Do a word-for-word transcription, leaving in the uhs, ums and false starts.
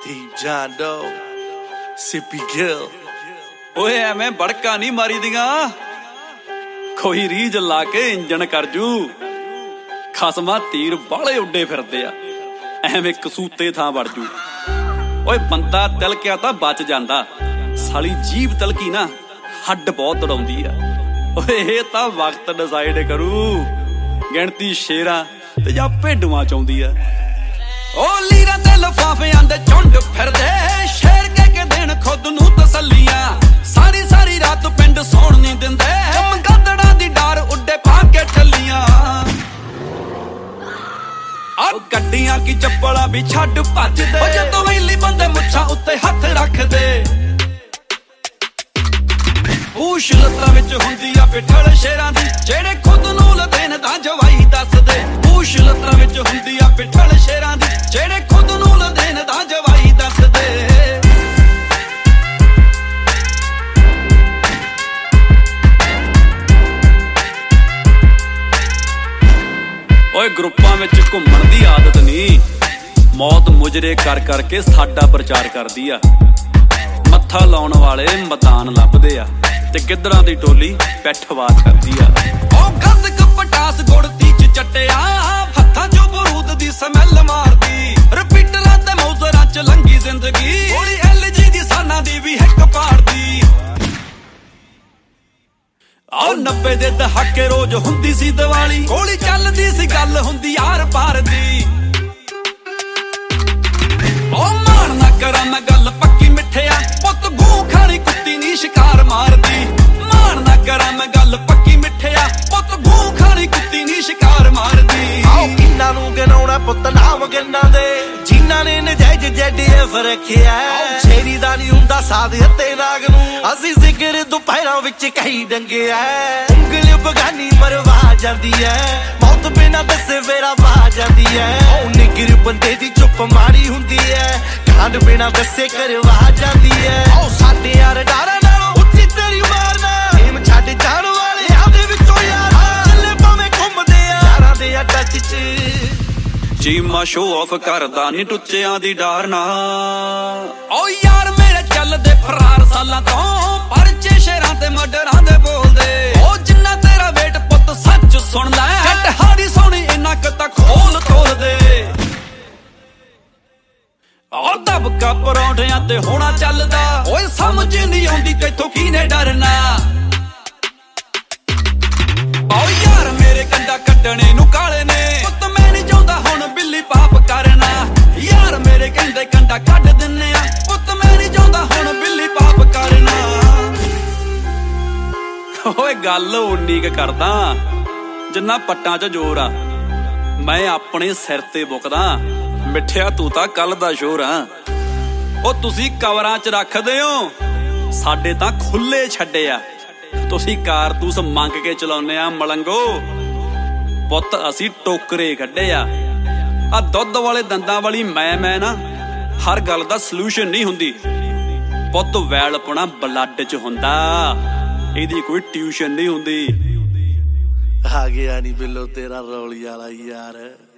Deep John Doe, Sippy Gill। ओए ਐਵੇਂ ਬੜਕਾ नहीं मारी दियां, कोई रीज ला के इंजन कर जू। खसमा तीर बाले उड्डे फिरदे आ, ਐਵੇਂ कसूते थां वड़ जू। ओए बंदा तिलकिया तां बच जांदा, साली जीभ तिलकी ना हड्ड बहुत तड़ाउंदी आ। ओए ਇਹ ਤਾਂ वक्त डिसाइड करू, गिणती शेरां ते जां भेडुआं च आउंदी आ। ओ लीरां ते लफाफियां दे झुंड फिरदे, शेर कह के देण खुद नूं तसल्लियां। सारी सारी रात पिंड सौण नहीं दिंदे, गदड़ां दी डार उड्डे पा के टल्लियां। आ गड्डियां की चप्पलां भी छड्ड भजदे, ओ जदों वेली बंदे मुच्छां उत्ते हत्थ रखदे। पूछ लत्तां विच हुंदी आ पिठल शेरां दी, जेड़े खुद नूं लदेन तां जवाई दसदे। पूछ लत्तां विच हुंदी आ पिठल शेरां दी, जेड़े खुद नूं लदेन तां जवाई दसदे। ओए ग्रुपां विच घुम्मण दी आदत नहीं, मौत मुजरे कर करके साडा प्रचार करदी आ। मत्था लाउण वाले मदान लभदे आ, ते गिद्धरां दी टोली पैठवार करदी आ। ओ गंद कपटास गुड़ती च चट्टिया, हत्थां चों बरूद दी समैल मारदी। रिपीटरां ते मौजरां च लंघी जिंदगी, गोली एल जी दी साना दी भी हिक पाड़दी। आओ नब्बे दे दहाके रोज हुंदी सी दिवाली, गोली चलदी सी गल हुंदी यार पार दी। ओ मान ना करा मैं गल पक्की मिठिया, पुत गूं खानी कुत्ती नी शिकार मारदी। मान ना करा मैं गल पक्की मिठिया, पुत गूं खानी कुत्ती नी शिकार मारदी। आओ किन्ना नूं गिनाउणा पुत नाम गिन्ना दे, जिन्ना ने नजायज जेडी एफ रखिया। शेरी दा नहीं हुंदा साध हत्ते नाग नूं, असीं जिगर दुपहरां विच कही डंगिया। उंगल बगानी मरवा जांदी है, मौत बिना दसे वेरा वा जांदी है। ओ निगर बंदे दी चुप मारी हुंदी है, कांड बिना दसे करवा जांदी है। ओ साडे यार डारा नालों उत्ती तेरी मारना, प्रेम छड्ड जाण वाले आपदे विचों यार, चले भावें घुमदे आ यारां दे टच च। चीमा शो ऑफ करदा नी टुच्चियां दी डारना। ओ यार मेरे चलदे फरार सालां तों, परचे शेरां ते मर्डरां दे बोलदे। ओ जिन्ना तेरा वेट पुत सच सुण लै, जट हाड़ी सोनी इन्ना क तां खोल तोल दे। ओ दबका परौंठियां ते होना चलदा, ओए समझ नहीं आउंदी तैथों कीने डरना। ओ यार मेरे कंडा कड्डणे नूं काले ने, पुत मैं नहीं चाहुंदा हुण बिल्ली पाप करना। यार मेरे कहंदे कंडा कड्ड दिन्ने आ, पुत मैं नहीं चाहुंदा हुण बिल्ली पाप करना। ओए गल उन्नी क करदा जिन्ना पट्टां च जोर आ, मैं अपने सिर ते बुकदा। मिठिया तू तां कल दा शोर आ। ओ तुसीं कवरां च रखदे हो, साडे तां खुले छड्डे आ। तुसीं कारतूस मंग के चलाउने आ मलंगो, पुत असीं टोकरे कड्डे आ। आ दुध वाले दंदां वाली मैं मैं ना हर गल दा सलूशन नहीं हुंदी, पुत वैलपना ब्लड च हुंदा, इहदी कोई ट्यूशन नहीं हुंदी। आ गया नी बिल्लो तेरा रौली वाला यार।